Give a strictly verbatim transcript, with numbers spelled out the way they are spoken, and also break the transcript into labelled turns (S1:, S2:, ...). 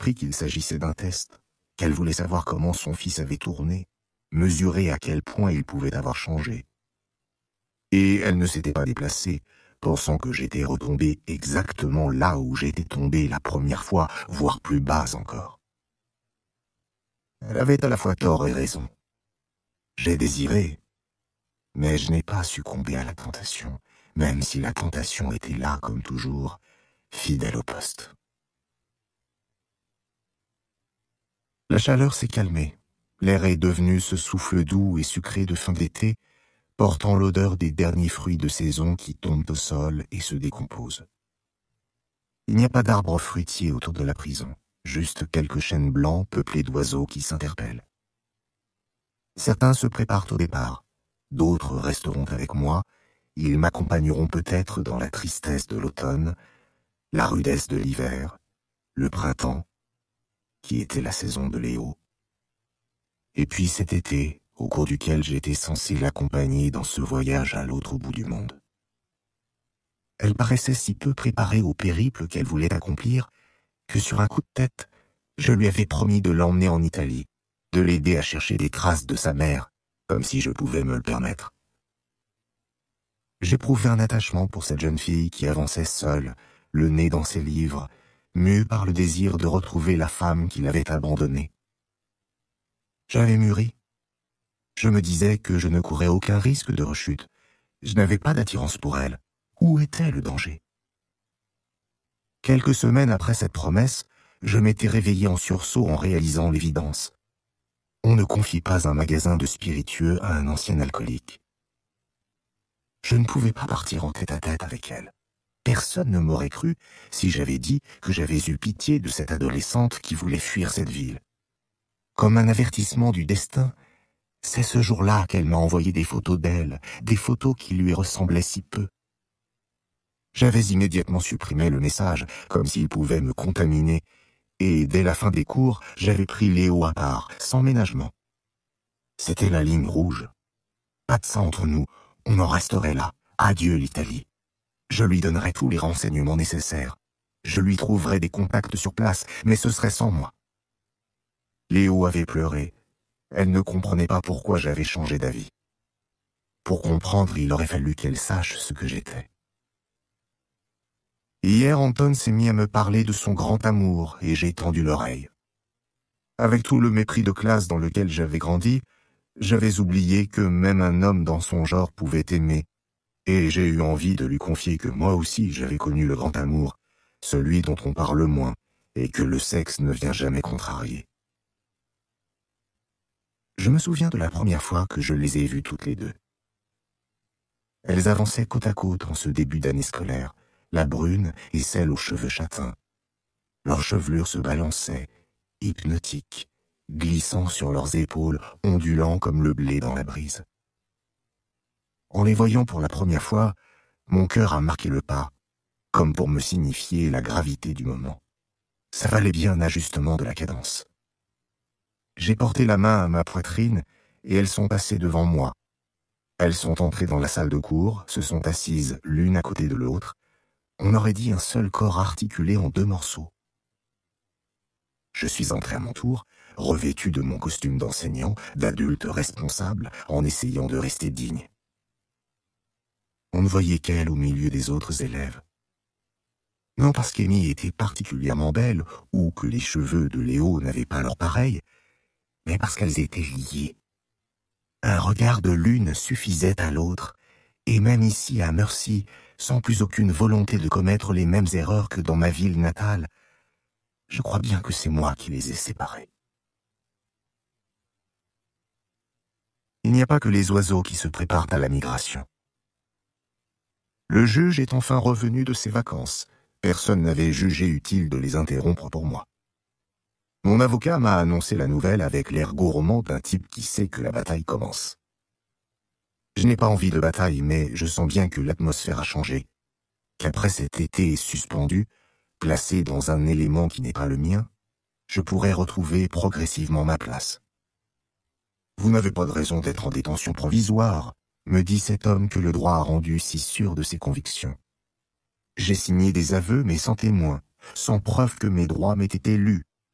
S1: compris qu'il s'agissait d'un test, qu'elle voulait savoir comment son fils avait tourné, mesurer à quel point il pouvait avoir changé. Et elle ne s'était pas déplacée, pensant que j'étais retombé exactement là où j'étais tombé la première fois, voire plus bas encore. Elle avait à la fois tort et raison. J'ai désiré, mais je n'ai pas succombé à la tentation, même si la tentation était là comme toujours, fidèle au poste. La chaleur s'est calmée, l'air est devenu ce souffle doux et sucré de fin d'été, portant l'odeur des derniers fruits de saison qui tombent au sol et se décomposent. Il n'y a pas d'arbres fruitiers autour de la prison, juste quelques chênes blancs peuplés d'oiseaux qui s'interpellent. Certains se préparent au départ, d'autres resteront avec moi, ils m'accompagneront peut-être dans la tristesse de l'automne, la rudesse de l'hiver, le printemps, qui était la saison de Léo. Et puis cet été, au cours duquel j'étais censé l'accompagner dans ce voyage à l'autre bout du monde. Elle paraissait si peu préparée au périple qu'elle voulait accomplir, que sur un coup de tête, je lui avais promis de l'emmener en Italie, de l'aider à chercher des traces de sa mère, comme si je pouvais me le permettre. J'éprouvais un attachement pour cette jeune fille qui avançait seule, le nez dans ses livres, mue par le désir de retrouver la femme qui l'avait abandonnée. J'avais mûri. Je me disais que je ne courais aucun risque de rechute. Je n'avais pas d'attirance pour elle. Où était le danger? Quelques semaines après cette promesse, je m'étais réveillé en sursaut en réalisant l'évidence. On ne confie pas un magasin de spiritueux à un ancien alcoolique. Je ne pouvais pas partir en tête-à-tête avec elle. Personne ne m'aurait cru si j'avais dit que j'avais eu pitié de cette adolescente qui voulait fuir cette ville. Comme un avertissement du destin, c'est ce jour-là qu'elle m'a envoyé des photos d'elle, des photos qui lui ressemblaient si peu. J'avais immédiatement supprimé le message, comme s'il pouvait me contaminer, et dès la fin des cours, j'avais pris Léo à part, sans ménagement. C'était la ligne rouge. Pas de ça entre nous, on en resterait là. Adieu l'Italie. Je lui donnerais tous les renseignements nécessaires. Je lui trouverais des contacts sur place, mais ce serait sans moi. Léo avait pleuré. Elle ne comprenait pas pourquoi j'avais changé d'avis. Pour comprendre, il aurait fallu qu'elle sache ce que j'étais. Hier, Anton s'est mis à me parler de son grand amour et j'ai tendu l'oreille. Avec tout le mépris de classe dans lequel j'avais grandi, j'avais oublié que même un homme dans son genre pouvait aimer, et j'ai eu envie de lui confier que moi aussi j'avais connu le grand amour, celui dont on parle moins, et que le sexe ne vient jamais contrarier. Je me souviens de la première fois que je les ai vues toutes les deux. Elles avançaient côte à côte en ce début d'année scolaire, la brune et celle aux cheveux châtains. Leur chevelure se balançait, hypnotique, glissant sur leurs épaules, ondulant comme le blé dans la brise. En les voyant pour la première fois, mon cœur a marqué le pas, comme pour me signifier la gravité du moment. Ça valait bien un ajustement de la cadence. J'ai porté la main à ma poitrine et elles sont passées devant moi. Elles sont entrées dans la salle de cours, se sont assises l'une à côté de l'autre. On aurait dit un seul corps articulé en deux morceaux. Je suis entré à mon tour, revêtu de mon costume d'enseignant, d'adulte responsable, en essayant de rester digne. On ne voyait qu'elle au milieu des autres élèves. Non parce qu'Amy était particulièrement belle, ou que les cheveux de Léo n'avaient pas leur pareil, mais parce qu'elles étaient liées. Un regard de l'une suffisait à l'autre, et même ici à Mercy, sans plus aucune volonté de commettre les mêmes erreurs que dans ma ville natale, je crois bien que c'est moi qui les ai séparées. Il n'y a pas que les oiseaux qui se préparent à la migration. Le juge est enfin revenu de ses vacances. Personne n'avait jugé utile de les interrompre pour moi. Mon avocat m'a annoncé la nouvelle avec l'air gourmand d'un type qui sait que la bataille commence. Je n'ai pas envie de bataille, mais je sens bien que l'atmosphère a changé, qu'après cet été suspendu, placé dans un élément qui n'est pas le mien, je pourrais retrouver progressivement ma place. Vous n'avez pas de raison d'être en détention provisoire, me dit cet homme que le droit a rendu si sûr de ses convictions. J'ai signé des aveux mais sans témoin, sans preuve que mes droits m'aient été lus.